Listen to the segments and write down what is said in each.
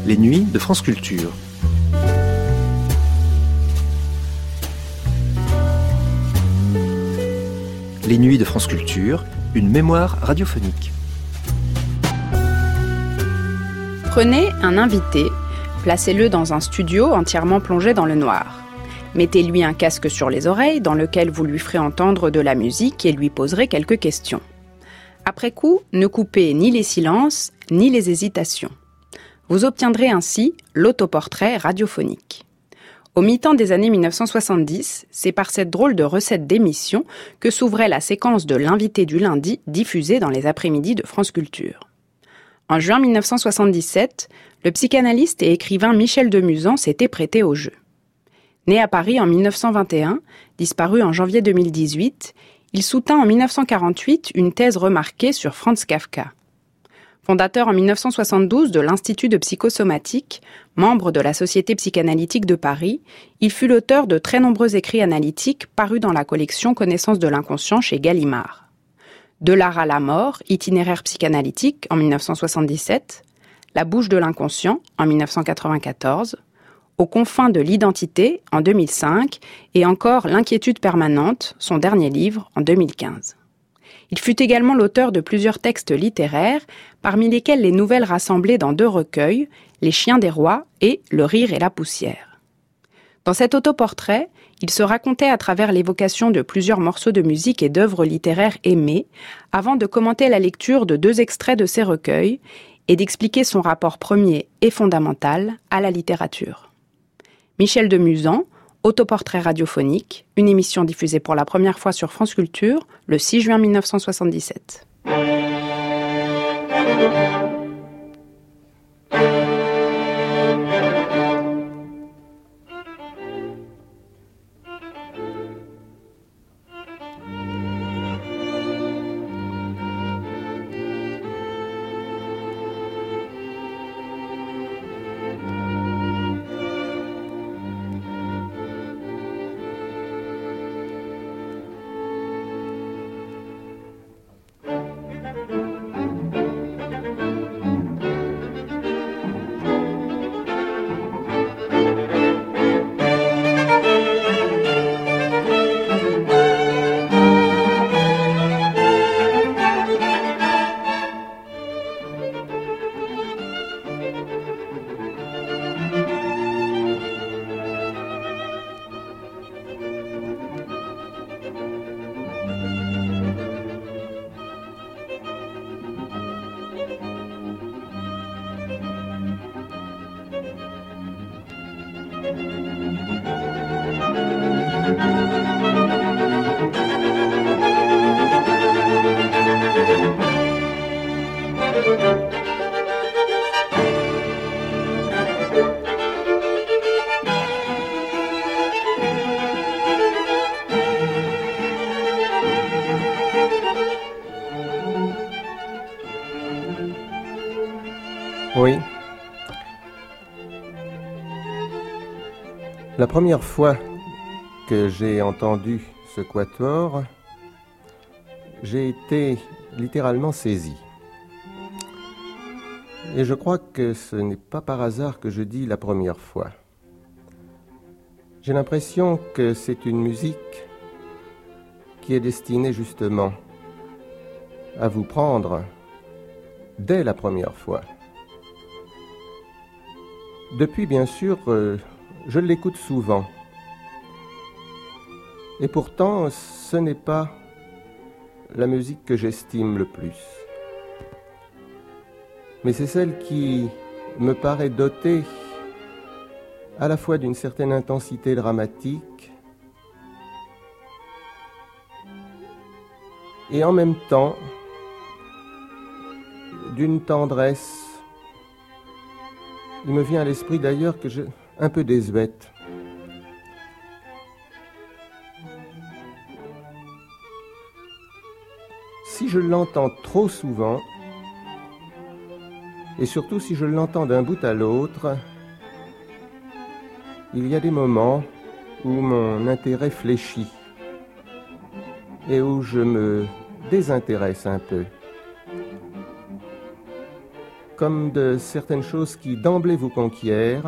Les nuits de France Culture. Les nuits de France Culture, une mémoire radiophonique. Prenez un invité, placez-le dans un studio entièrement plongé dans le noir. Mettez-lui un casque sur les oreilles dans lequel vous lui ferez entendre de la musique et lui poserez quelques questions. Après coup, ne coupez ni les silences, ni les hésitations. Vous obtiendrez ainsi l'autoportrait radiophonique. Au mi-temps des années 1970, c'est par cette drôle de recette d'émission que s'ouvrait la séquence de l'invité du lundi diffusée dans les après-midi de France Culture. En juin 1977, le psychanalyste et écrivain Michel de Musan s'était prêté au jeu. Né à Paris en 1921, disparu en janvier 2018, il soutint en 1948 une thèse remarquée sur Franz Kafka. Fondateur en 1972 de l'Institut de psychosomatique, membre de la Société psychanalytique de Paris, il fut l'auteur de très nombreux écrits analytiques parus dans la collection Connaissance de l'inconscient chez Gallimard. De l'art à la mort, itinéraire psychanalytique en 1977, La bouche de l'inconscient en 1994, Aux confins de l'identité en 2005 et encore L'inquiétude permanente, son dernier livre en 2015. Il fut également l'auteur de plusieurs textes littéraires, parmi lesquels les nouvelles rassemblées dans 2 recueils, Les chiens des rois et Le rire et la poussière. Dans cet autoportrait, il se racontait à travers l'évocation de plusieurs morceaux de musique et d'œuvres littéraires aimées, avant de commenter la lecture de 2 extraits de ces recueils et d'expliquer son rapport premier et fondamental à la littérature. Michel de Musan, autoportrait radiophonique, une émission diffusée pour la première fois sur France Culture le 6 juin 1977. Oui. La première fois que j'ai entendu ce quatuor, j'ai été littéralement saisi. Et je crois que ce n'est pas par hasard que je dis la première fois. J'ai l'impression que c'est une musique qui est destinée justement à vous prendre dès la première fois. Depuis, bien sûr, je l'écoute souvent. Et pourtant, ce n'est pas la musique que j'estime le plus. Mais c'est celle qui me paraît dotée à la fois d'une certaine intensité dramatique et en même temps d'une tendresse. Il me vient à l'esprit d'ailleurs que un peu désuète. Si je l'entends trop souvent, et surtout si je l'entends d'un bout à l'autre, il y a des moments où mon intérêt fléchit et où je me désintéresse un peu. comme de certaines choses qui d'emblée vous conquièrent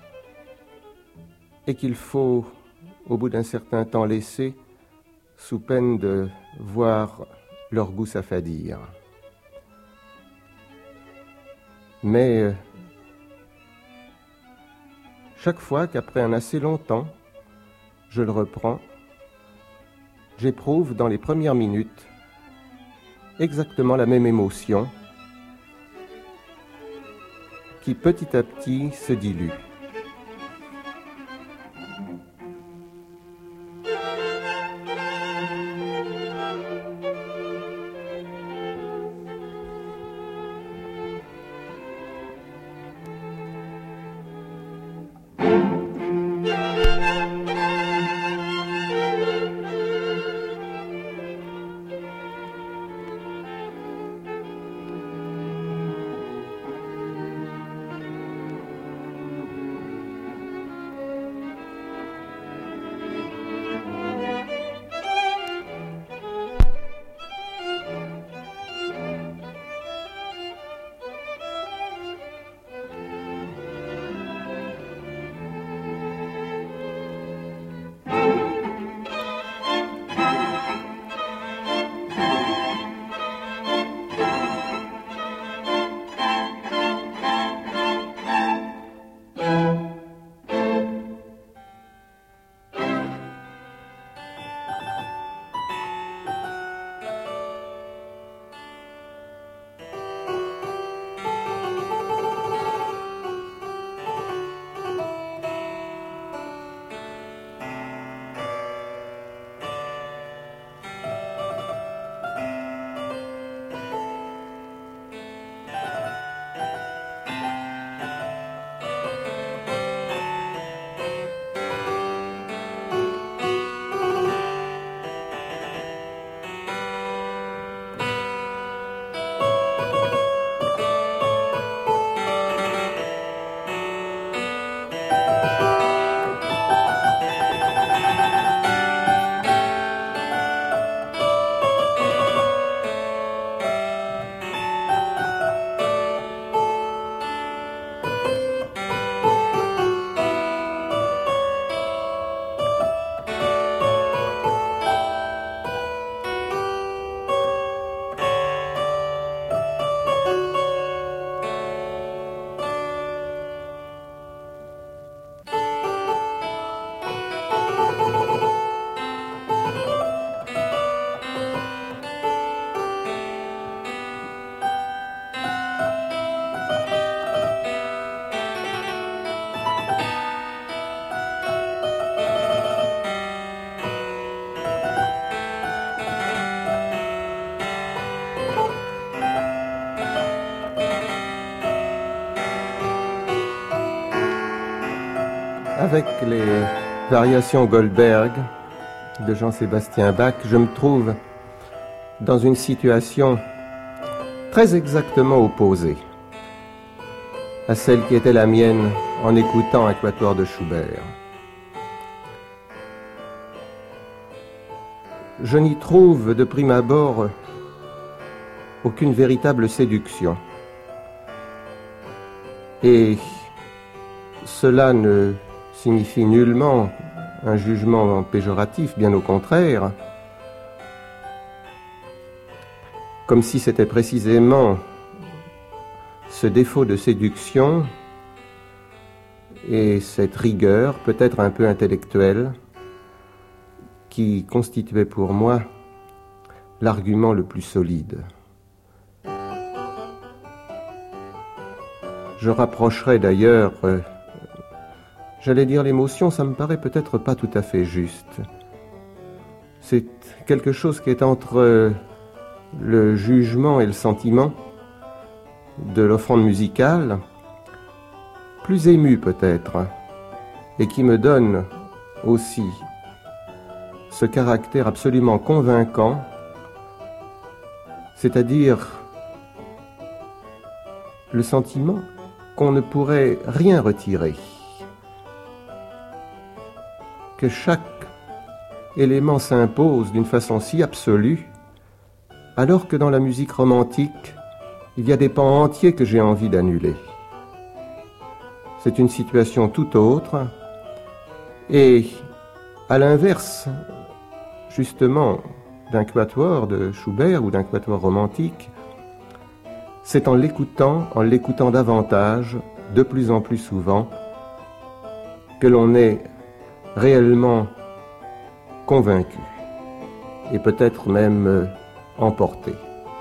et qu'il faut, au bout d'un certain temps, laisser sous peine de voir leur goût s'affadir. Mais chaque fois qu'après un assez long temps, je le reprends, j'éprouve dans les premières minutes exactement la même émotion qui petit à petit se dilue. Avec les variations Goldberg de Jean-Sébastien Bach, je me trouve dans une situation très exactement opposée à celle qui était la mienne en écoutant un quatuor de Schubert. Je n'y trouve de prime abord aucune véritable séduction. Et cela ne signifie nullement un jugement péjoratif, bien au contraire, comme si c'était précisément ce défaut de séduction et cette rigueur, peut-être un peu intellectuelle, qui constituait pour moi l'argument le plus solide. Je rapprocherai d'ailleurs, j'allais dire l'émotion, ça me paraît peut-être pas tout à fait juste. C'est quelque chose qui est entre le jugement et le sentiment de l'offrande musicale, plus ému peut-être, et qui me donne aussi ce caractère absolument convaincant, c'est-à-dire le sentiment qu'on ne pourrait rien retirer, que chaque élément s'impose d'une façon si absolue, alors que dans la musique romantique, il y a des pans entiers que j'ai envie d'annuler. C'est une situation tout autre. Et à l'inverse, justement, d'un quatuor de Schubert ou d'un quatuor romantique, c'est en l'écoutant davantage, de plus en plus souvent, que l'on est réellement convaincu et peut-être même emporté.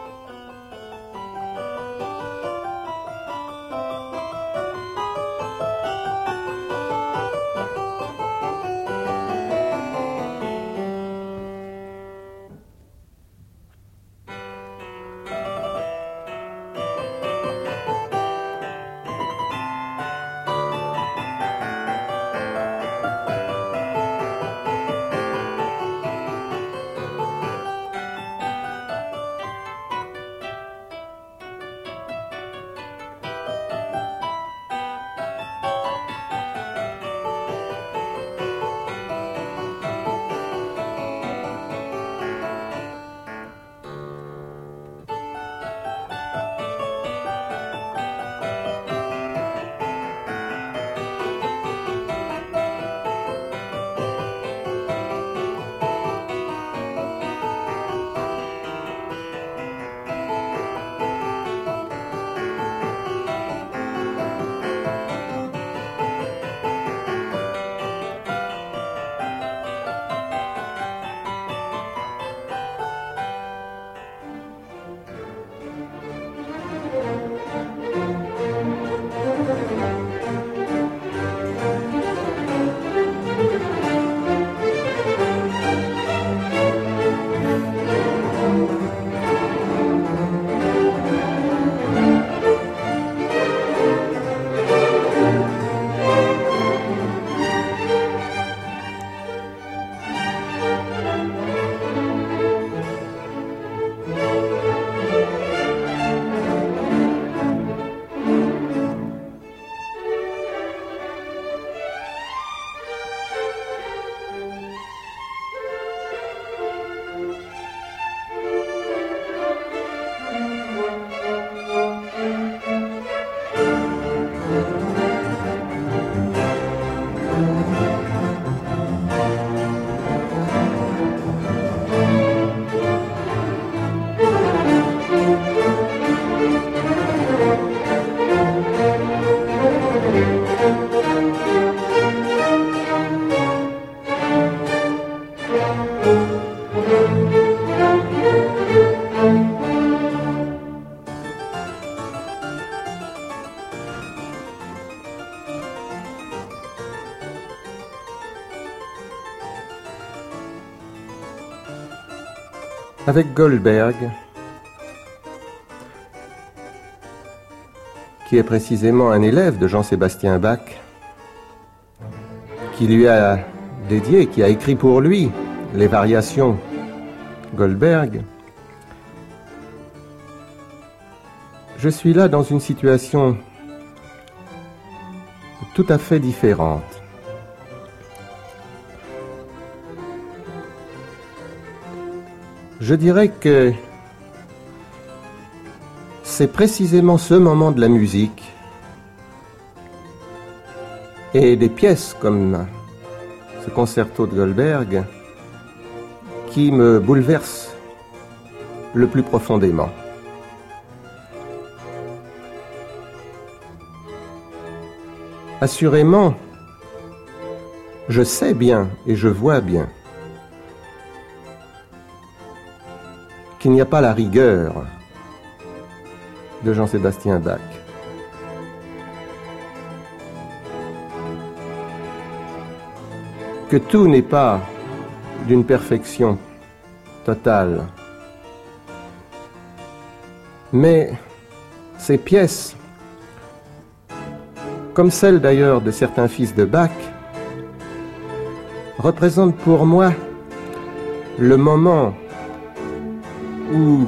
Avec Goldberg, qui est précisément un élève de Jean-Sébastien Bach, qui lui a dédié, qui a écrit pour lui les variations Goldberg, je suis là dans une situation tout à fait différente. Je dirais que c'est précisément ce moment de la musique et des pièces comme ce concerto de Goldberg qui me bouleverse le plus profondément. Assurément, je sais bien et je vois bien qu'il n'y a pas la rigueur de Jean-Sébastien Bach. Que tout n'est pas d'une perfection totale. Mais ces pièces, comme celles d'ailleurs de certains fils de Bach, représentent pour moi le moment où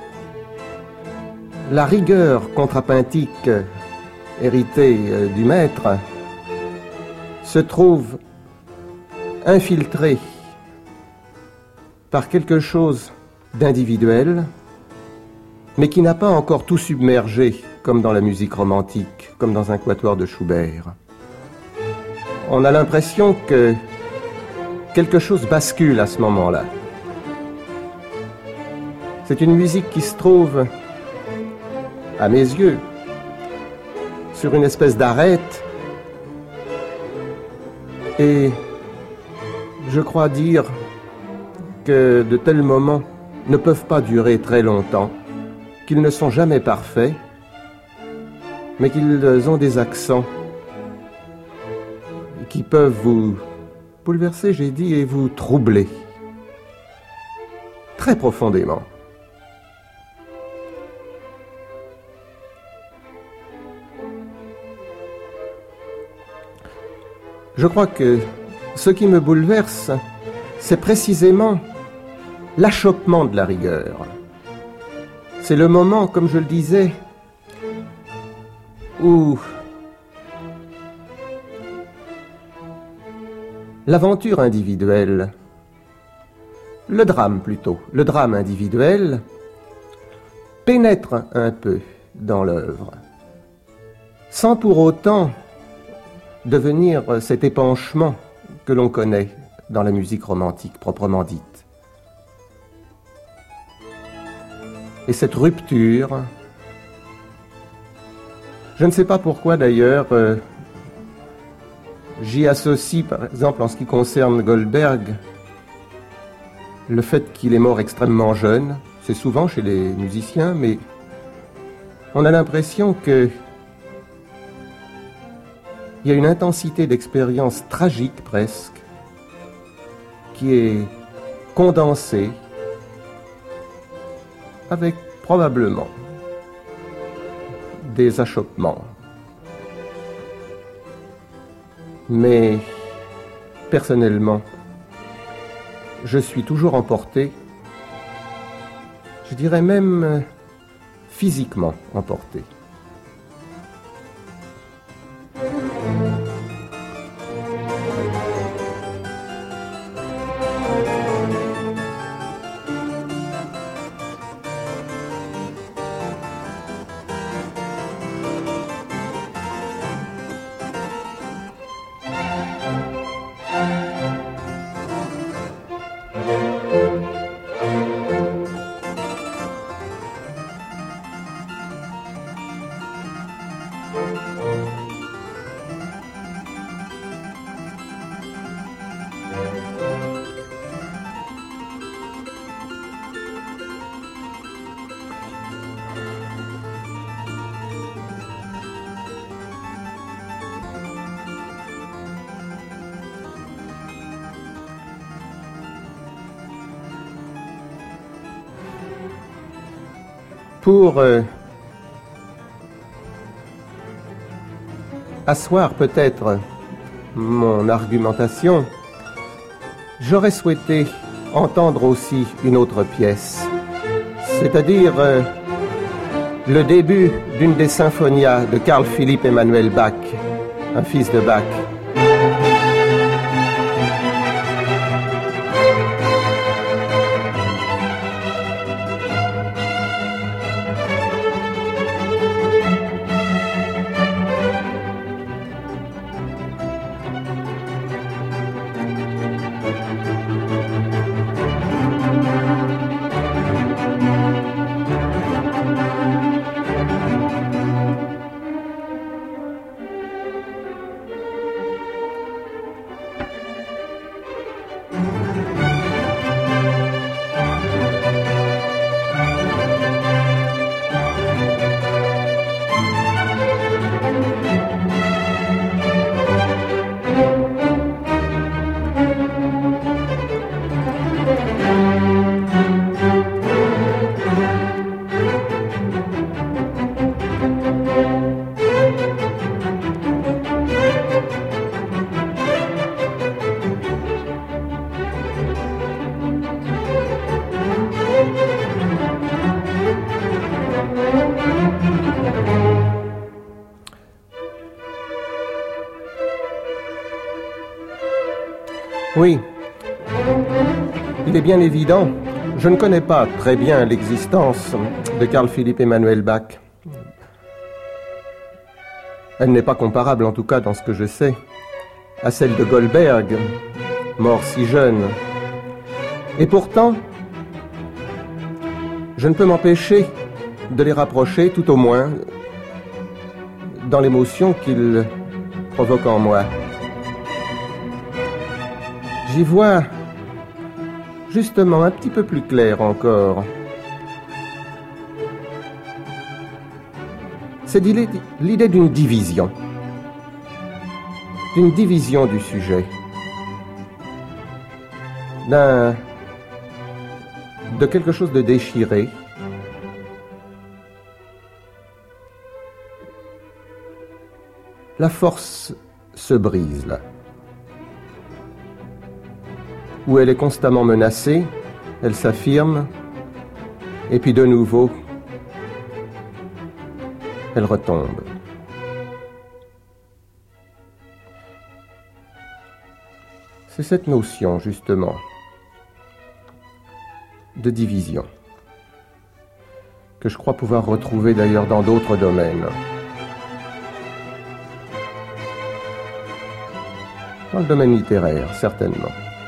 la rigueur contrapuntique héritée du maître se trouve infiltrée par quelque chose d'individuel mais qui n'a pas encore tout submergé, comme dans la musique romantique, comme dans un quatuor de Schubert. On a l'impression que quelque chose bascule à ce moment-là. C'est une musique qui se trouve, à mes yeux, sur une espèce d'arête, et je crois dire que de tels moments ne peuvent pas durer très longtemps, qu'ils ne sont jamais parfaits, mais qu'ils ont des accents qui peuvent vous bouleverser, j'ai dit, et vous troubler très profondément. Je crois que ce qui me bouleverse, c'est précisément l'achoppement de la rigueur. C'est le moment, comme je le disais, où l'aventure individuelle, le drame plutôt, le drame individuel, pénètre un peu dans l'œuvre, sans pour autant devenir cet épanchement que l'on connaît dans la musique romantique proprement dite. Et cette rupture, je ne sais pas pourquoi d'ailleurs, j'y associe par exemple en ce qui concerne Goldberg, le fait qu'il est mort extrêmement jeune. C'est souvent chez les musiciens, mais on a l'impression que il y a une intensité d'expérience tragique presque, qui est condensée, avec probablement des achoppements. Mais personnellement, je suis toujours emporté, je dirais même physiquement emporté. Pour asseoir peut-être mon argumentation, j'aurais souhaité entendre aussi une autre pièce, c'est-à-dire le début d'une des symphonias de Carl Philipp Emanuel Bach, un fils de Bach. Oui, il est bien évident Je ne connais pas très bien l'existence de Carl Philipp Emanuel Bach. Elle n'est pas comparable, en tout cas dans ce que je sais, à celle de Goldberg, mort si jeune. Et pourtant, je ne peux m'empêcher de les rapprocher, tout au moins, dans l'émotion qu'ils provoquent en moi. J'y vois justement un petit peu plus clair encore. C'est l'idée d'une division du sujet, de quelque chose de déchiré, la force se brise là. Où elle est constamment menacée, elle s'affirme, et puis de nouveau, elle retombe. C'est cette notion, justement, de division, que je crois pouvoir retrouver d'ailleurs dans d'autres domaines. Dans le domaine littéraire, certainement.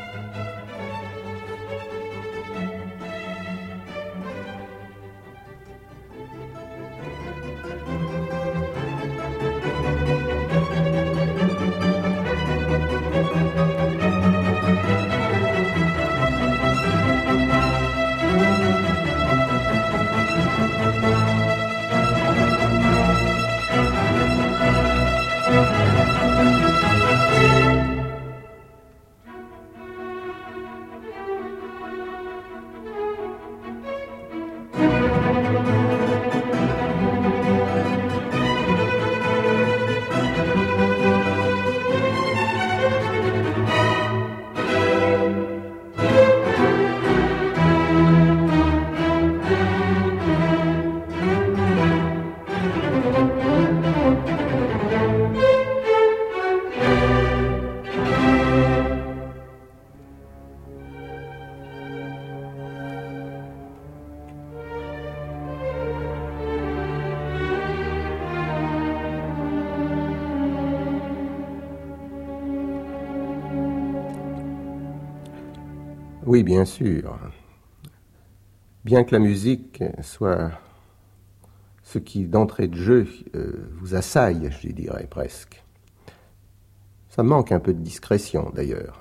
Oui, bien sûr. Bien que la musique soit ce qui, d'entrée de jeu, vous assaille, je dirais presque. Ça manque un peu de discrétion, d'ailleurs.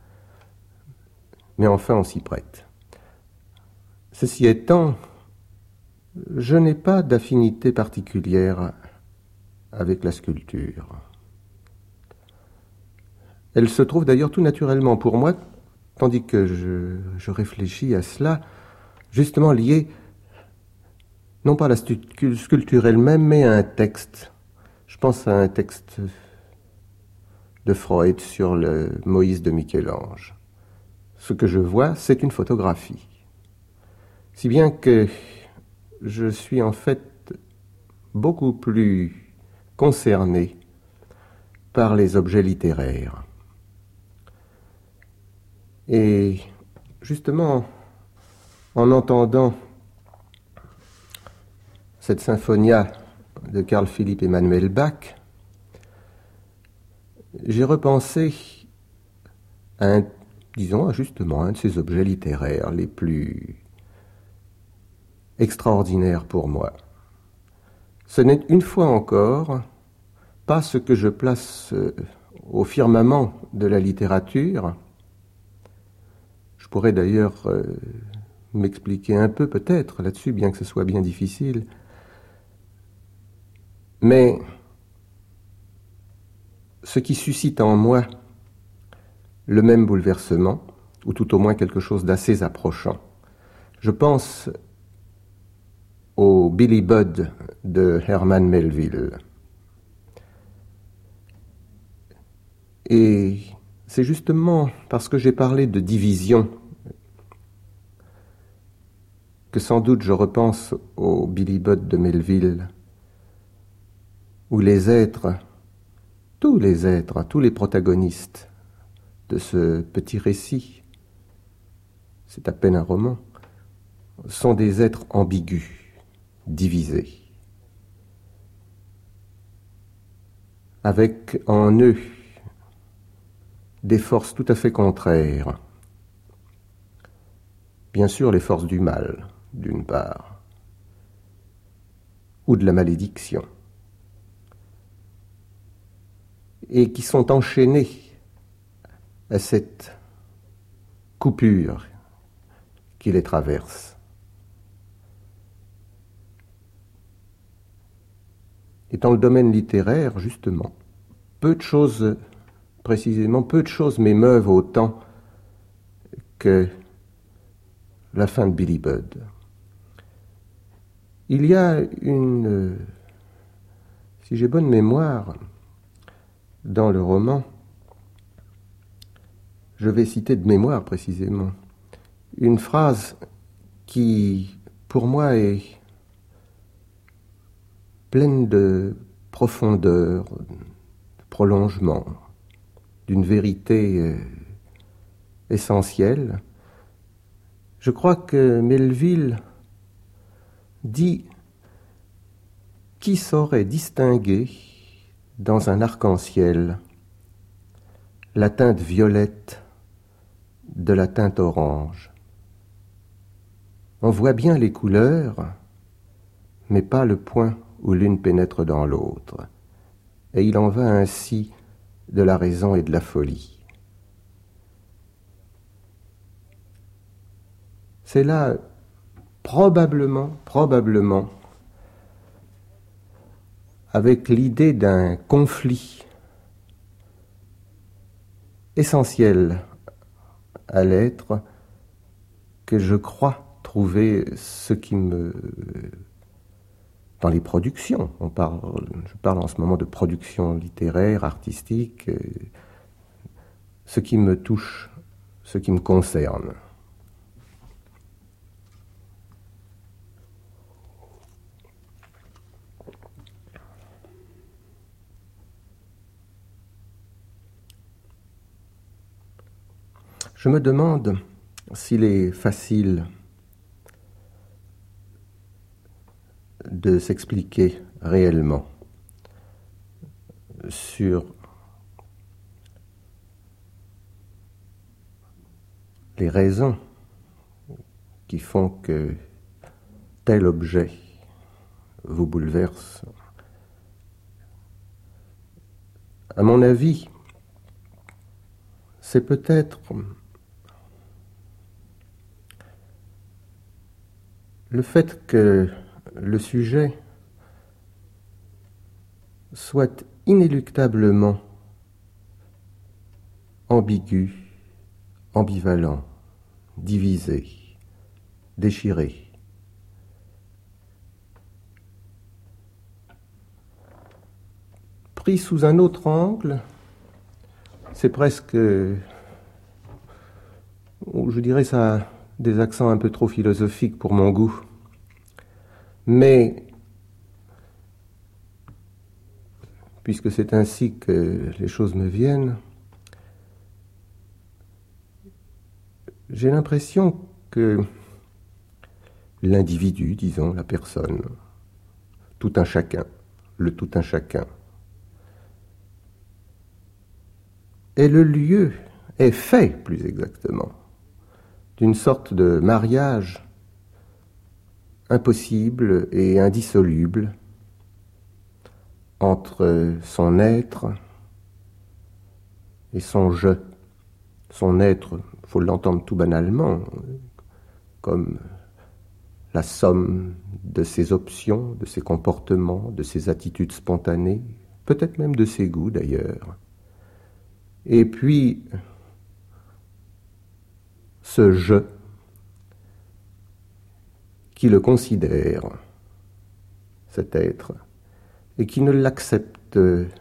Mais enfin, on s'y prête. Ceci étant, je n'ai pas d'affinité particulière avec la sculpture. Elle se trouve d'ailleurs tout naturellement pour moi, tandis que je réfléchis à cela, justement lié, non pas à la sculpture elle-même, mais à un texte. Je pense à un texte de Freud sur le Moïse de Michel-Ange. Ce que je vois, c'est une photographie. Si bien que je suis en fait beaucoup plus concerné par les objets littéraires. Et justement, en entendant cette symphonia de Carl Philipp Emanuel Bach, j'ai repensé à justement un de ces objets littéraires les plus extraordinaires pour moi. Ce n'est une fois encore pas ce que je place au firmament de la littérature. Je pourrais d'ailleurs m'expliquer un peu peut-être là-dessus, bien que ce soit bien difficile. Mais ce qui suscite en moi le même bouleversement, ou tout au moins quelque chose d'assez approchant, je pense au Billy Budd de Herman Melville. Et c'est justement parce que j'ai parlé de division que sans doute je repense au Billy Budd de Melville, où les êtres, tous les protagonistes de ce petit récit, c'est à peine un roman, sont des êtres ambigus, divisés, avec en eux des forces tout à fait contraires. Bien sûr, les forces du mal, d'une part, ou de la malédiction, et qui sont enchaînées à cette coupure qui les traverse. Et dans le domaine littéraire, justement, peu de choses m'émeuvent autant que la fin de Billy Budd. Il y a si j'ai bonne mémoire, dans le roman, je vais citer de mémoire précisément, une phrase qui, pour moi, est pleine de profondeur, de prolongement, d'une vérité essentielle. Je crois que Melville dit « Qui saurait distinguer dans un arc-en-ciel la teinte violette de la teinte orange. On voit bien les couleurs, mais pas le point où l'une pénètre dans l'autre. Et il en va ainsi de la raison et de la folie. C'est là, probablement, avec l'idée d'un conflit essentiel à l'être, que je crois trouver ce qui me... Dans les productions, je parle en ce moment de production littéraire, artistique, ce qui me touche, ce qui me concerne. Je me demande s'il est facile de s'expliquer réellement sur les raisons qui font que tel objet vous bouleverse. À mon avis, c'est peut-être le fait que le sujet soit inéluctablement ambigu, ambivalent, divisé, déchiré. Pris sous un autre angle, c'est presque, je dirais ça a des accents un peu trop philosophiques pour mon goût. Mais, puisque c'est ainsi que les choses me viennent, j'ai l'impression que l'individu, disons, la personne, tout un chacun, le tout un chacun, est le lieu, est fait plus exactement, d'une sorte de mariage impossible et indissoluble entre son être et son je. Son être, il faut l'entendre tout banalement, comme la somme de ses options, de ses comportements, de ses attitudes spontanées, peut-être même de ses goûts d'ailleurs. Et puis, ce je qui le considère, cet être, et qui ne l'accepte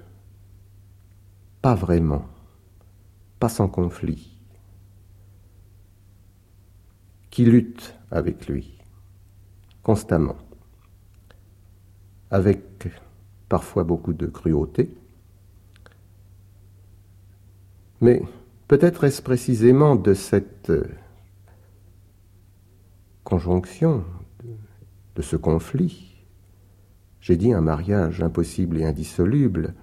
pas vraiment, pas sans conflit, qui lutte avec lui, constamment, avec parfois beaucoup de cruauté, mais peut-être est-ce précisément de cette conjonction, de ce conflit, j'ai dit un mariage impossible et indissoluble,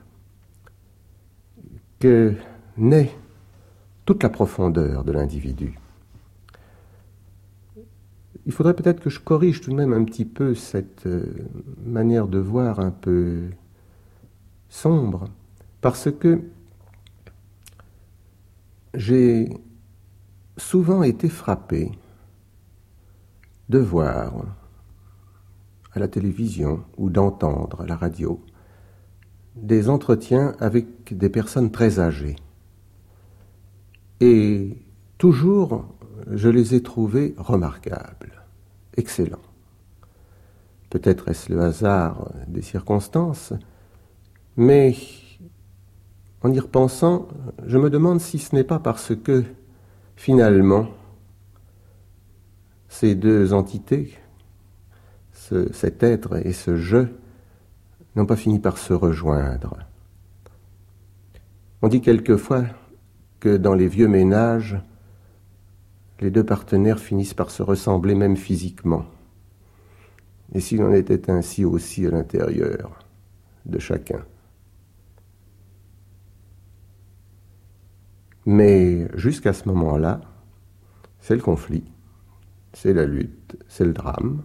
que naît toute la profondeur de l'individu. Il faudrait peut-être que je corrige tout de même un petit peu cette manière de voir un peu sombre, parce que j'ai souvent été frappé de voir à la télévision ou d'entendre à la radio des entretiens avec des personnes très âgées. Et toujours, je les ai trouvés remarquables, excellents. Peut-être est-ce le hasard des circonstances, mais en y repensant, je me demande si ce n'est pas parce que, finalement, ces deux entités, cet être et ce je, n'ont pas fini par se rejoindre. On dit quelquefois que dans les vieux ménages, les deux partenaires finissent par se ressembler même physiquement. Et s'il en était ainsi aussi à l'intérieur de chacun. Mais jusqu'à ce moment-là, c'est le conflit, c'est la lutte, c'est le drame.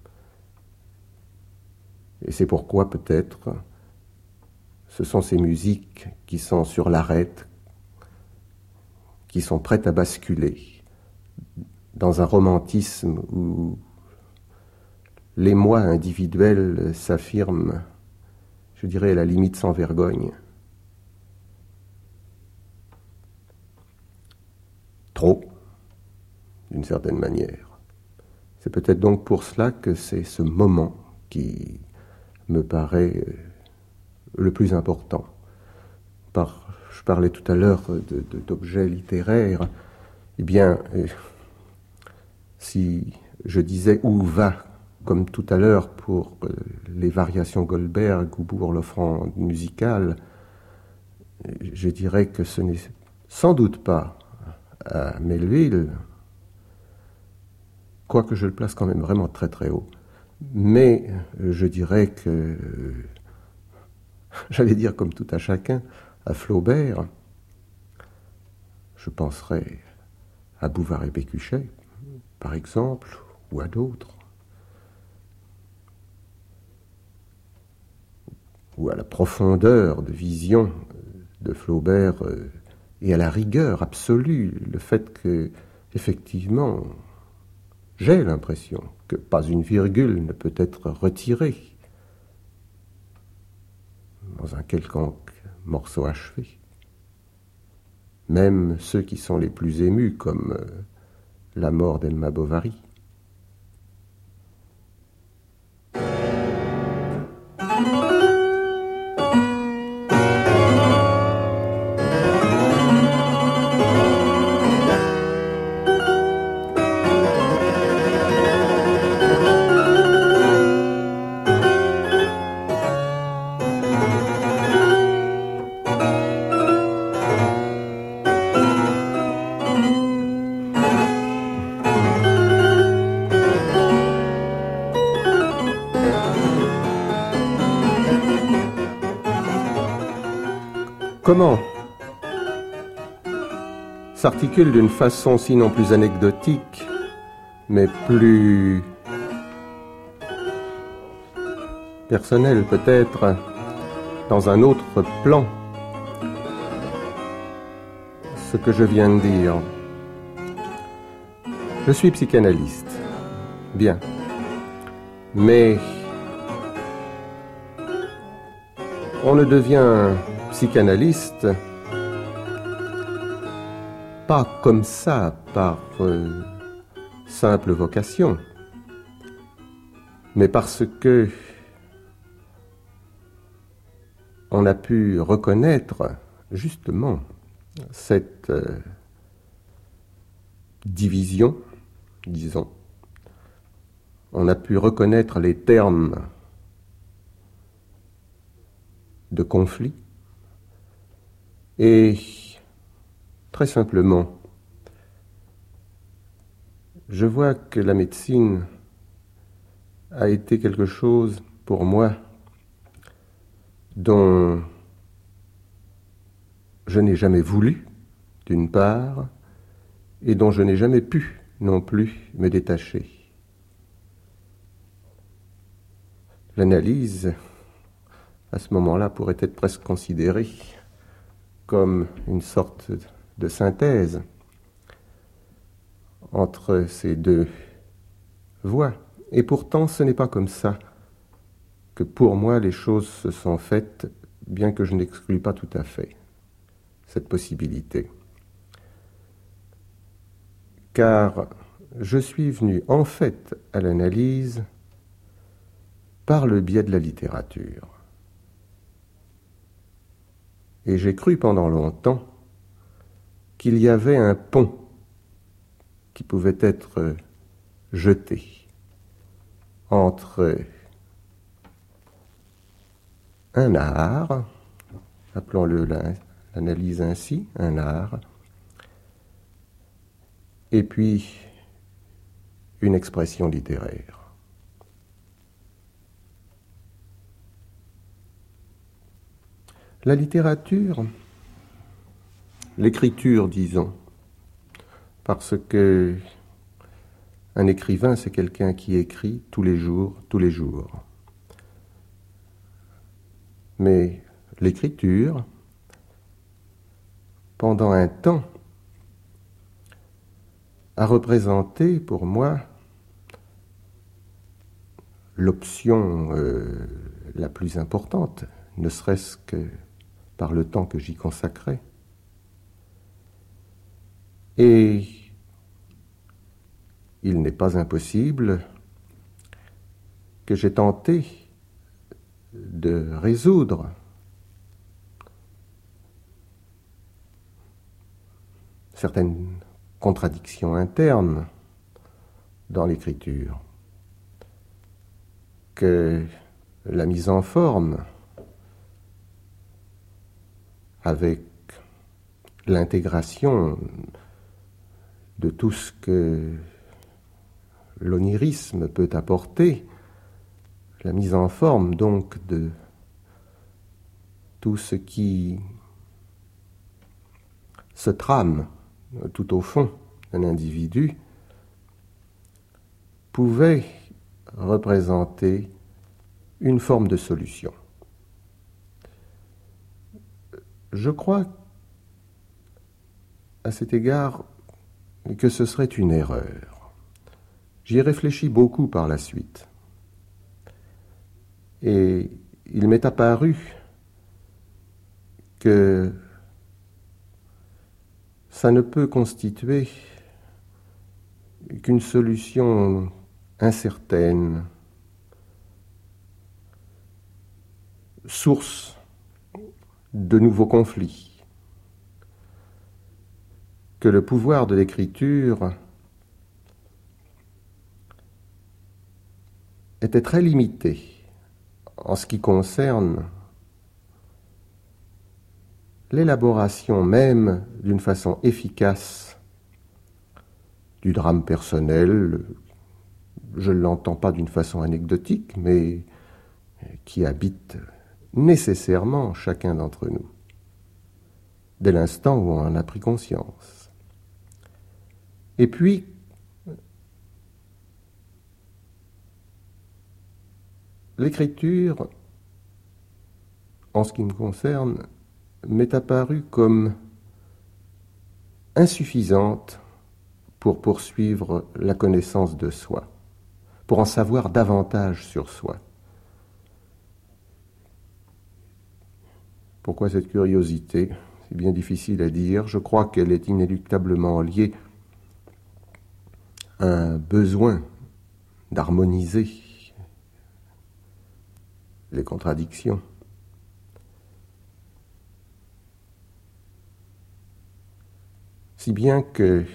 Et c'est pourquoi peut-être ce sont ces musiques qui sont sur l'arête, qui sont prêtes à basculer dans un romantisme où l'émoi individuel s'affirme, je dirais, à la limite sans vergogne. Trop, d'une certaine manière. C'est peut-être donc pour cela que c'est ce moment qui me paraît le plus important. Je parlais tout à l'heure d'objets littéraires. Eh bien, si je disais où va, comme tout à l'heure pour les variations Goldberg ou pour l'offrande musicale, je dirais que ce n'est sans doute pas à Melville, quoique je le place quand même vraiment très très haut. Mais je dirais que, j'allais dire comme tout à chacun, à Flaubert, je penserais à Bouvard et Pécuchet, par exemple, ou à d'autres, ou à la profondeur de vision de Flaubert et à la rigueur absolue, le fait que, effectivement, j'ai l'impression que pas une virgule ne peut être retirée dans un quelconque morceau achevé. Même ceux qui sont les plus émus, comme la mort d'Elma Bovary. Comment s'articule d'une façon sinon plus anecdotique, mais plus personnelle peut-être, dans un autre plan, ce que je viens de dire. Je suis psychanalyste, bien, mais on ne devient psychanalyste pas comme ça, par simple vocation, mais parce que on a pu reconnaître justement cette division, disons. On a pu reconnaître les termes de conflit et très simplement je vois que la médecine a été quelque chose pour moi dont je n'ai jamais voulu, d'une part, et dont je n'ai jamais pu non plus me détacher. L'analyse, à ce moment-là, pourrait être presque considérée comme une sorte de synthèse entre ces deux voies. Et pourtant, ce n'est pas comme ça que pour moi les choses se sont faites, bien que je n'exclus pas tout à fait cette possibilité. Car je suis venu en fait à l'analyse par le biais de la littérature. Et j'ai cru pendant longtemps qu'il y avait un pont qui pouvait être jeté entre un art, appelons-le l'analyse ainsi, un art, et puis une expression littéraire. La littérature, l'écriture, disons, parce que un écrivain, c'est quelqu'un qui écrit tous les jours. Mais l'écriture, pendant un temps, a représenté pour moi l'option la plus importante, ne serait-ce que par le temps que j'y consacrais. Et il n'est pas impossible que j'ai tenté de résoudre certaines contradictions internes dans l'écriture, que la mise en forme avec l'intégration de tout ce que l'onirisme peut apporter, la mise en forme donc de tout ce qui se trame tout au fond d'un individu, pouvait représenter une forme de solution. Je crois à cet égard que ce serait une erreur. J'y ai réfléchi beaucoup par la suite. Et il m'est apparu que ça ne peut constituer qu'une solution incertaine, source de nouveaux conflits, que le pouvoir de l'écriture était très limité en ce qui concerne l'élaboration même d'une façon efficace du drame personnel, je ne l'entends pas d'une façon anecdotique, mais qui habite nécessairement chacun d'entre nous, dès l'instant où on en a pris conscience. Et puis, l'écriture, en ce qui me concerne, m'est apparue comme insuffisante pour poursuivre la connaissance de soi, pour en savoir davantage sur soi. Pourquoi cette curiosité ? C'est bien difficile à dire. Je crois qu'elle est inéluctablement liée à un besoin d'harmoniser les contradictions. Si bien que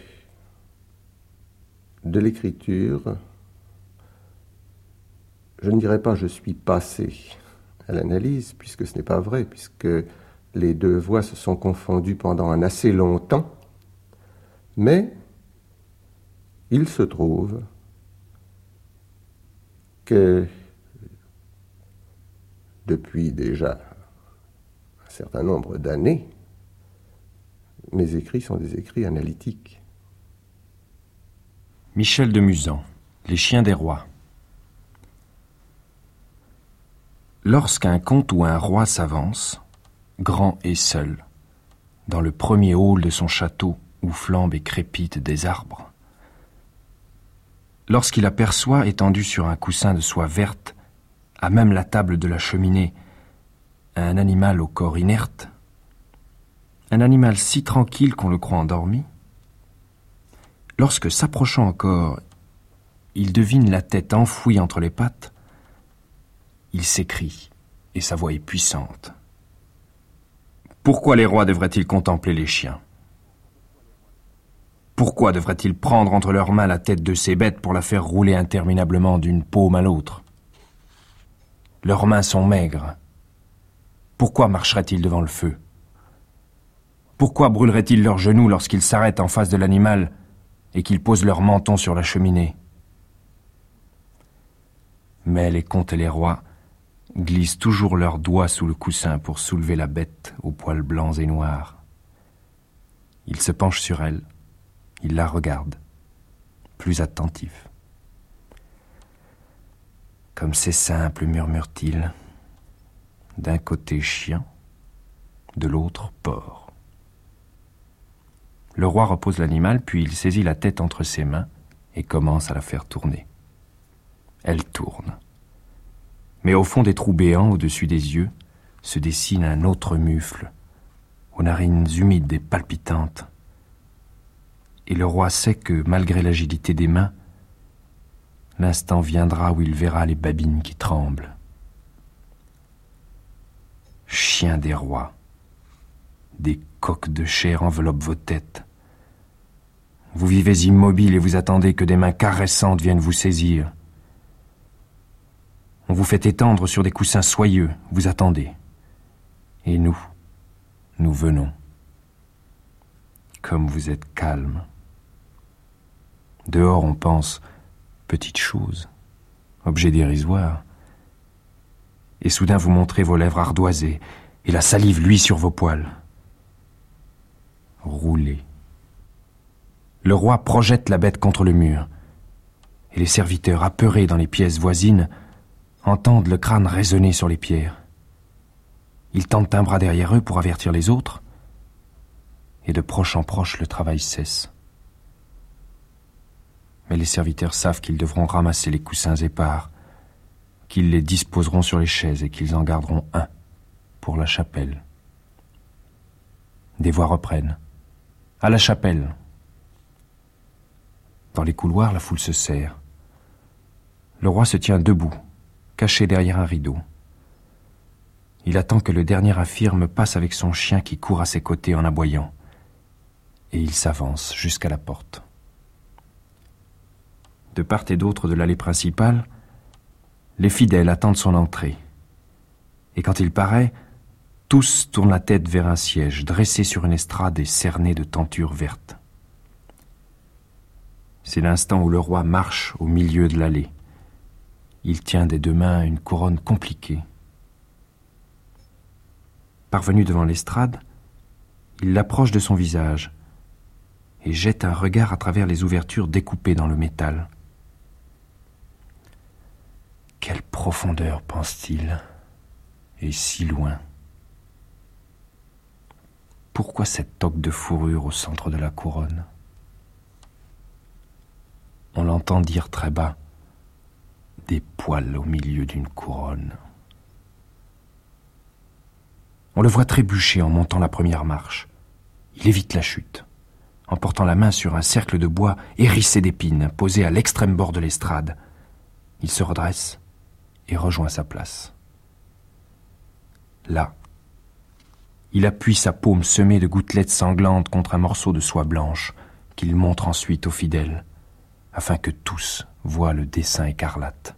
de l'écriture, je ne dirais pas je suis passé à l'analyse, puisque ce n'est pas vrai, puisque les deux voies se sont confondues pendant un assez long temps, mais Il se trouve que depuis déjà un certain nombre d'années, mes écrits sont des écrits analytiques. Michel de Musan, Les chiens des rois. Lorsqu'un comte ou un roi s'avance, grand et seul, dans le premier hall de son château où flambent et crépitent des arbres, lorsqu'il aperçoit, étendu sur un coussin de soie verte, à même la table de la cheminée, un animal au corps inerte, un animal si tranquille qu'on le croit endormi, lorsque, s'approchant encore, il devine la tête enfouie entre les pattes, il s'écrie, et sa voix est puissante. Pourquoi les rois devraient-ils contempler les chiens ? Pourquoi devraient-ils prendre entre leurs mains la tête de ces bêtes pour la faire rouler interminablement d'une paume à l'autre ? Leurs mains sont maigres. Pourquoi marcheraient-ils devant le feu ? Pourquoi brûleraient-ils leurs genoux lorsqu'ils s'arrêtent en face de l'animal et qu'ils posent leur menton sur la cheminée ? Mais les comtes et les rois glissent toujours leurs doigts sous le coussin pour soulever la bête aux poils blancs et noirs. Ils se penchent sur elle, ils la regardent, plus attentifs. Comme c'est simple, murmure-t-il, d'un côté chien, de l'autre porc. Le roi repose l'animal, puis il saisit la tête entre ses mains et commence à la faire tourner. Elle tourne. Mais au fond des trous béants, au-dessus des yeux, se dessine un autre mufle, aux narines humides et palpitantes. Et le roi sait que, malgré l'agilité des mains, l'instant viendra où il verra les babines qui tremblent. Chiens des rois, des coques de chair enveloppent vos têtes. Vous vivez immobile et vous attendez que des mains caressantes viennent vous saisir. On vous fait étendre sur des coussins soyeux, vous attendez. Et nous venons. Comme vous êtes calme. Dehors, on pense petite chose, objet dérisoire. Et soudain, vous montrez vos lèvres ardoisées, et la salive luit sur vos poils. Roulez. Le roi projette la bête contre le mur, et les serviteurs, apeurés dans les pièces voisines, entendent le crâne résonner sur les pierres. Ils tendent un bras derrière eux pour avertir les autres, et de proche en proche, le travail cesse. Mais les serviteurs savent qu'ils devront ramasser les coussins épars, qu'ils les disposeront sur les chaises et qu'ils en garderont un pour la chapelle. Des voix reprennent. À la chapelle. Dans les couloirs, la foule se serre. Le roi se tient debout, caché derrière un rideau. Il attend que le dernier infirme passe avec son chien qui court à ses côtés en aboyant. Et il s'avance jusqu'à la porte. De part et d'autre de l'allée principale, les fidèles attendent son entrée. Et quand il paraît, tous tournent la tête vers un siège dressé sur une estrade et cerné de tentures vertes. C'est l'instant où le roi marche au milieu de l'allée. Il tient des deux mains une couronne compliquée. Parvenu devant l'estrade, il l'approche de son visage et jette un regard à travers les ouvertures découpées dans le métal. Quelle profondeur, pense-t-il, et si loin. Pourquoi cette toque de fourrure au centre de la couronne ? On l'entend dire très bas, des poils au milieu d'une couronne. On le voit trébucher en montant la première marche. Il évite la chute, en portant la main sur un cercle de bois hérissé d'épines, posé à l'extrême bord de l'estrade. Il se redresse et rejoint sa place. Là, il appuie sa paume semée de gouttelettes sanglantes contre un morceau de soie blanche qu'il montre ensuite aux fidèles, afin que tous voient le dessin écarlate.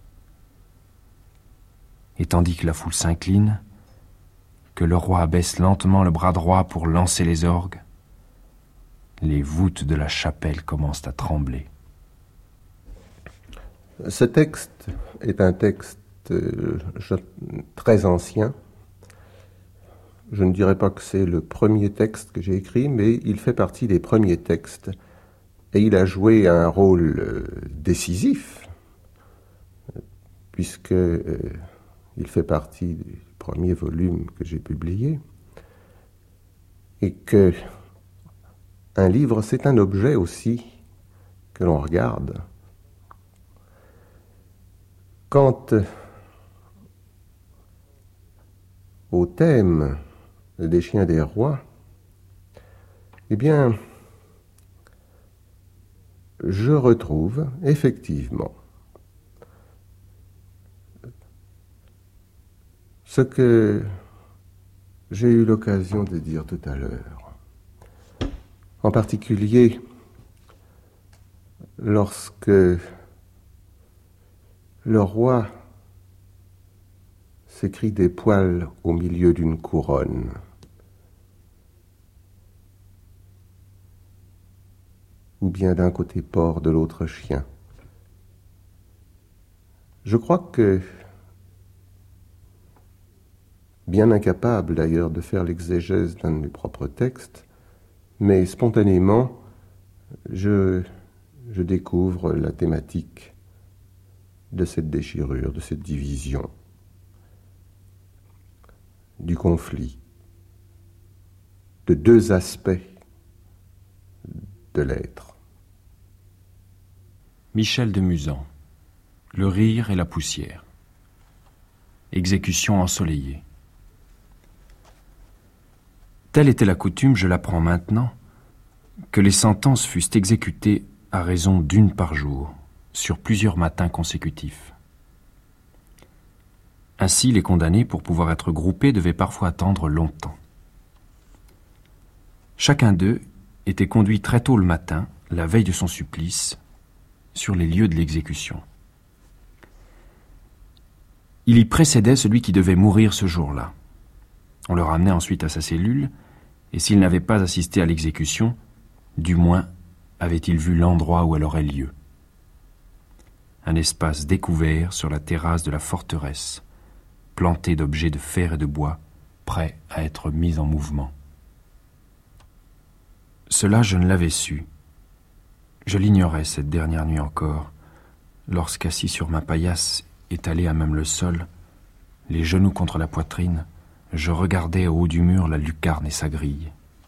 Et tandis que la foule s'incline, que le roi abaisse lentement le bras droit pour lancer les orgues, les voûtes de la chapelle commencent à trembler. Ce texte est un texte très ancien. Je ne dirais pas que c'est le premier texte que j'ai écrit, mais il fait partie des premiers textes. Et il a joué un rôle décisif, puisque il fait partie du premier volume que j'ai publié. Et que un livre, c'est un objet aussi que l'on regarde. Quant au thème des chiens des rois, eh bien, je retrouve effectivement ce que j'ai eu l'occasion de dire tout à l'heure. En particulier, lorsque le roi s'écrit des poils au milieu d'une couronne. Ou bien d'un côté porc, de l'autre chien. Je crois que, bien incapable d'ailleurs de faire l'exégèse d'un de mes propres textes, mais spontanément, je découvre la thématique de cette déchirure, de cette division, du conflit, de deux aspects de l'être. Michel de Musan, Le rire et la poussière. Exécution ensoleillée. Telle était la coutume, je l'apprends maintenant, que les sentences fussent exécutées à raison d'une par jour, sur plusieurs matins consécutifs. Ainsi, les condamnés, pour pouvoir être groupés, devaient parfois attendre longtemps. Chacun d'eux était conduit très tôt le matin, la veille de son supplice, sur les lieux de l'exécution. Il y précédait celui qui devait mourir ce jour-là. On le ramenait ensuite à sa cellule, et s'il n'avait pas assisté à l'exécution, du moins avait-il vu l'endroit où elle aurait lieu. Un espace découvert sur la terrasse de la forteresse, planté d'objets de fer et de bois, prêts à être mis en mouvement. Cela, je ne l'avais su. Je l'ignorais cette dernière nuit encore, lorsqu'assis sur ma paillasse, étalé à même le sol, les genoux contre la poitrine, je regardais au haut du mur la lucarne et sa grille.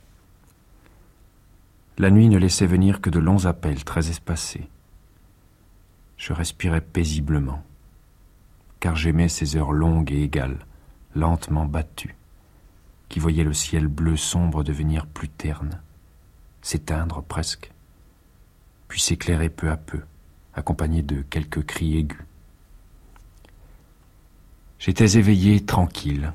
La nuit ne laissait venir que de longs appels très espacés. Je respirais paisiblement, car j'aimais ces heures longues et égales, lentement battues, qui voyaient le ciel bleu sombre devenir plus terne, s'éteindre presque, puis s'éclairer peu à peu, accompagné de quelques cris aigus. J'étais éveillé, tranquille.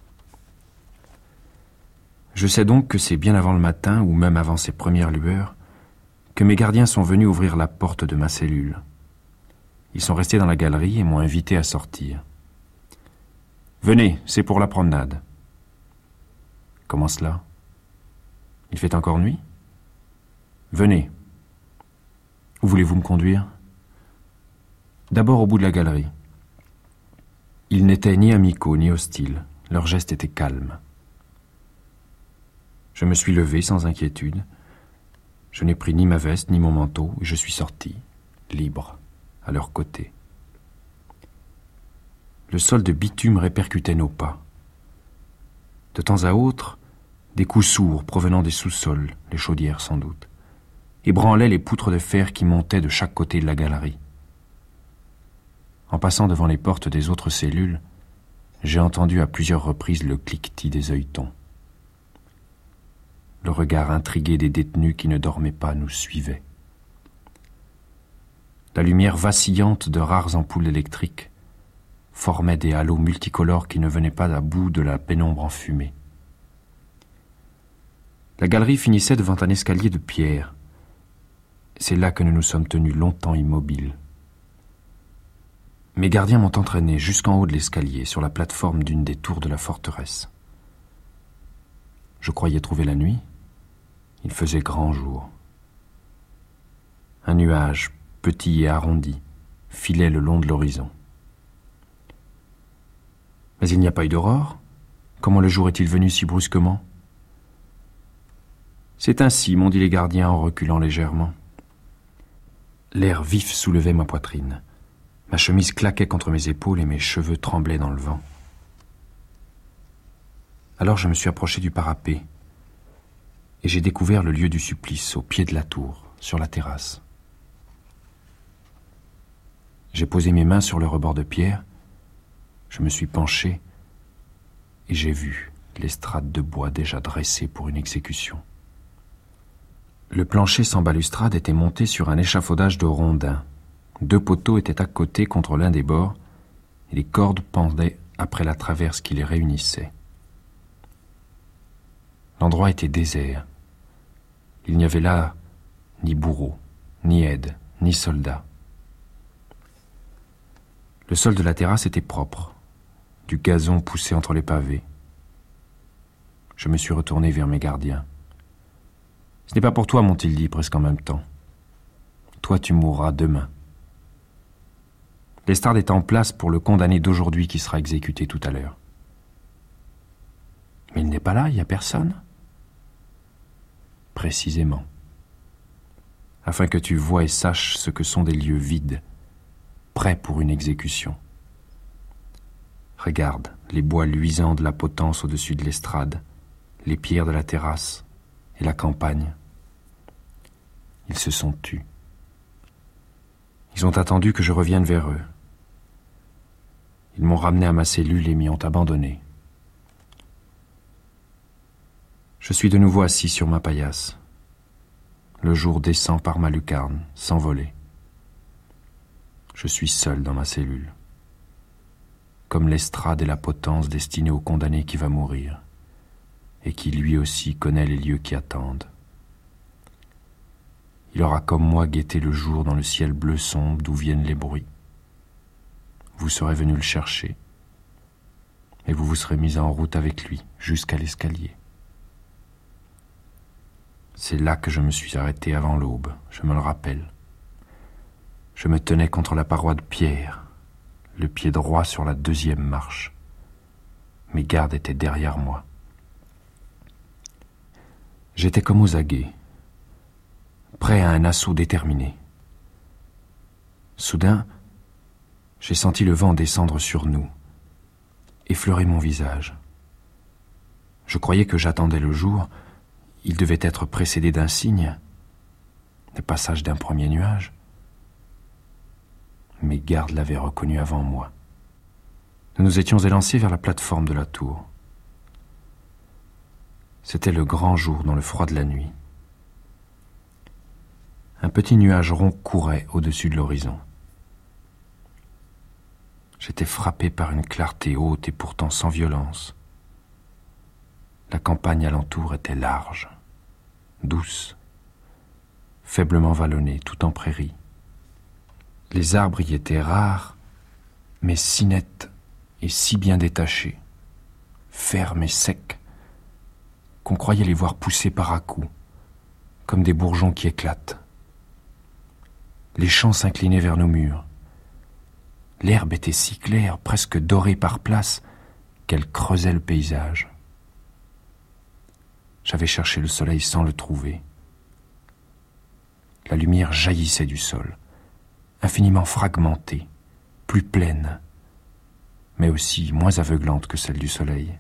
Je sais donc que c'est bien avant le matin, ou même avant ces premières lueurs, que mes gardiens sont venus ouvrir la porte de ma cellule. Ils sont restés dans la galerie et m'ont invité à sortir. « Venez, c'est pour la promenade. »« Comment cela ? Il fait encore nuit ? » ?»« Venez. Où voulez-vous me conduire ? » ?»« D'abord au bout de la galerie. » Ils n'étaient ni amicaux ni hostiles. Leur geste était calme. Je me suis levé sans inquiétude. Je n'ai pris ni ma veste ni mon manteau et je suis sorti, libre, à leur côté. Le sol de bitume répercutait nos pas. De temps à autre, des coups sourds provenant des sous-sols, les chaudières sans doute, ébranlaient les poutres de fer qui montaient de chaque côté de la galerie. En passant devant les portes des autres cellules, j'ai entendu à plusieurs reprises le cliquetis des œilletons. Le regard intrigué des détenus qui ne dormaient pas nous suivait. La lumière vacillante de rares ampoules électriques formait des halos multicolores qui ne venaient pas à bout de la pénombre enfumée. La galerie finissait devant un escalier de pierre. C'est là que nous nous sommes tenus longtemps immobiles. Mes gardiens m'ont entraîné jusqu'en haut de l'escalier, sur la plateforme d'une des tours de la forteresse. Je croyais trouver la nuit. Il faisait grand jour. Un nuage, petit et arrondi, filaient le long de l'horizon. Mais il n'y a pas eu d'aurore. Comment le jour est-il venu si brusquement? C'est ainsi, m'ont dit les gardiens en reculant légèrement. L'air vif soulevait ma poitrine. Ma chemise claquait contre mes épaules et mes cheveux tremblaient dans le vent. Alors je me suis approché du parapet et j'ai découvert le lieu du supplice, au pied de la tour, sur la terrasse. J'ai posé mes mains sur le rebord de pierre, je me suis penché et j'ai vu l'estrade de bois déjà dressée pour une exécution. Le plancher sans balustrade était monté sur un échafaudage de rondins. 2 poteaux étaient à côté contre l'un des bords et les cordes pendaient après la traverse qui les réunissait. L'endroit était désert. Il n'y avait là ni bourreau, ni aide, ni soldat. Le sol de la terrasse était propre. Du gazon poussait entre les pavés. Je me suis retourné vers mes gardiens. « Ce n'est pas pour toi, m'ont-ils dit presque en même temps. Toi, tu mourras demain. » L'estrade est en place pour le condamné d'aujourd'hui qui sera exécuté tout à l'heure. Mais il n'est pas là, il n'y a personne. Précisément. Afin que tu vois et saches ce que sont des lieux vides, prêts pour une exécution. Regarde les bois luisants de la potence au-dessus de l'estrade, les pierres de la terrasse et la campagne. Ils se sont tus. Ils ont attendu que je revienne vers eux. Ils m'ont ramené à ma cellule et m'y ont abandonné. Je suis de nouveau assis sur ma paillasse. Le jour descend par ma lucarne, s'envoler. Je suis seul dans ma cellule, comme l'estrade et la potence destinée au condamné qui va mourir, et qui lui aussi connaît les lieux qui attendent. Il aura comme moi guetté le jour dans le ciel bleu sombre d'où viennent les bruits. Vous serez venu le chercher, et vous vous serez mis en route avec lui jusqu'à l'escalier. C'est là que je me suis arrêté avant l'aube, je me le rappelle. Je me tenais contre la paroi de pierre, le pied droit sur la 2e marche. Mes gardes étaient derrière moi. J'étais comme aux aguets, prêt à un assaut déterminé. Soudain, j'ai senti le vent descendre sur nous, effleurer mon visage. Je croyais que j'attendais le jour. Il devait être précédé d'un signe, le passage d'un premier nuage. Mes gardes l'avaient reconnu avant moi. Nous nous étions élancés vers la plateforme de la tour. C'était le grand jour dans le froid de la nuit. Un petit nuage rond courait au-dessus de l'horizon. J'étais frappé par une clarté haute et pourtant sans violence. La campagne alentour était large, douce, faiblement vallonnée, tout en prairie. Les arbres y étaient rares, mais si nets et si bien détachés, fermes et secs, qu'on croyait les voir pousser par à-coups, comme des bourgeons qui éclatent. Les champs s'inclinaient vers nos murs. L'herbe était si claire, presque dorée par places, qu'elle creusait le paysage. J'avais cherché le soleil sans le trouver. La lumière jaillissait du sol, infiniment fragmentée, plus pleine, mais aussi moins aveuglante que celle du soleil.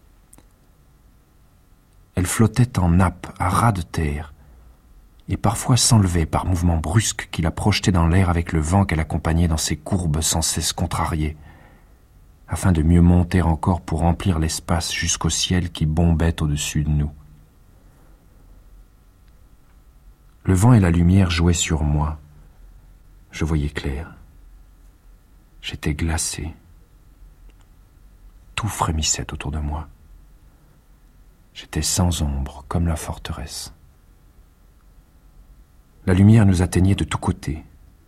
Elle flottait en nappe à ras de terre, et parfois s'enlevait par mouvements brusques qui la projetaient dans l'air avec le vent qu'elle accompagnait dans ses courbes sans cesse contrariées, afin de mieux monter encore pour remplir l'espace jusqu'au ciel qui bombait au-dessus de nous. Le vent et la lumière jouaient sur moi. Je voyais clair. J'étais glacé. Tout frémissait autour de moi. J'étais sans ombre, comme la forteresse. La lumière nous atteignait de tous côtés.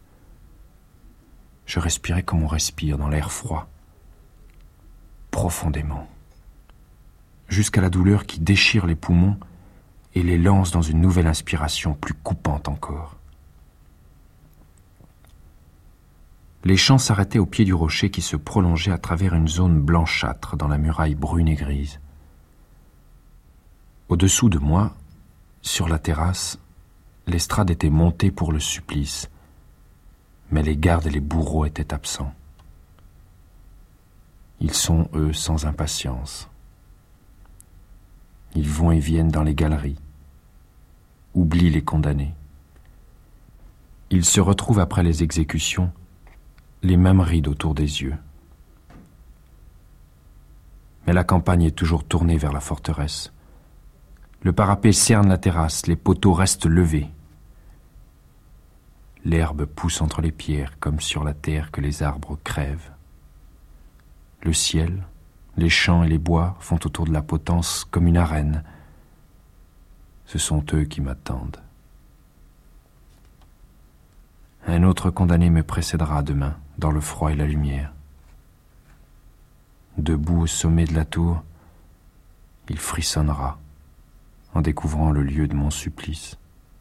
Je respirais comme on respire dans l'air froid, profondément, jusqu'à la douleur qui déchire les poumons et les lance dans une nouvelle inspiration plus coupante encore. les chants s'arrêtaient au pied du rocher qui se prolongeait à travers une zone blanchâtre dans la muraille brune et grise. Au-dessous de moi, sur la terrasse, l'estrade était montée pour le supplice, mais les gardes et les bourreaux étaient absents. Ils sont, eux, sans impatience. Ils vont et viennent dans les galeries, oublient les condamnés. Ils se retrouvent après les exécutions, les mêmes rides autour des yeux. Mais la campagne est toujours tournée vers la forteresse. Le parapet cerne la terrasse, les poteaux restent levés. L'herbe pousse entre les pierres comme sur la terre que les arbres crèvent. Le ciel, les champs et les bois font autour de la potence comme une arène. Ce sont eux qui m'attendent. Un autre condamné me précédera demain, dans le froid et la lumière. Debout au sommet de la tour, il frissonnera en découvrant le lieu de mon supplice.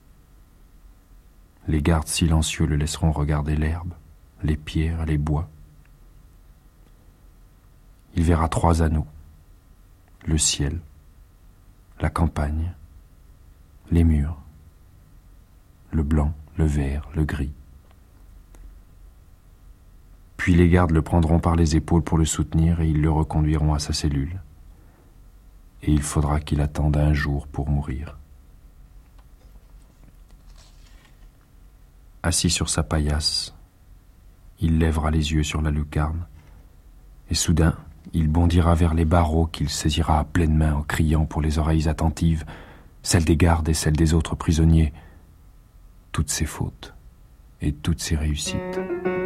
Les gardes silencieux le laisseront regarder l'herbe, les pierres, les bois. Il verra 3 anneaux, le ciel, la campagne, les murs, le blanc, le vert, le gris. Puis les gardes le prendront par les épaules pour le soutenir et ils le reconduiront à sa cellule. Et il faudra qu'il attende un jour pour mourir. Assis sur sa paillasse, il lèvera les yeux sur la lucarne et soudain, il bondira vers les barreaux qu'il saisira à pleine main en criant pour les oreilles attentives, celles des gardes et celles des autres prisonniers, toutes ses fautes et toutes ses réussites.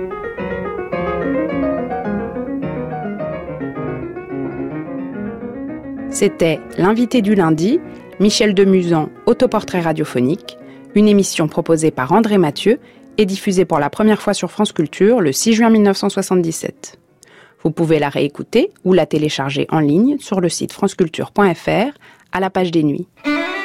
C'était L'invité du lundi, Michel Demuzan, autoportrait radiophonique, une émission proposée par André Mathieu et diffusée pour la première fois sur France Culture le 6 juin 1977. Vous pouvez la réécouter ou la télécharger en ligne sur le site franceculture.fr à la page des nuits.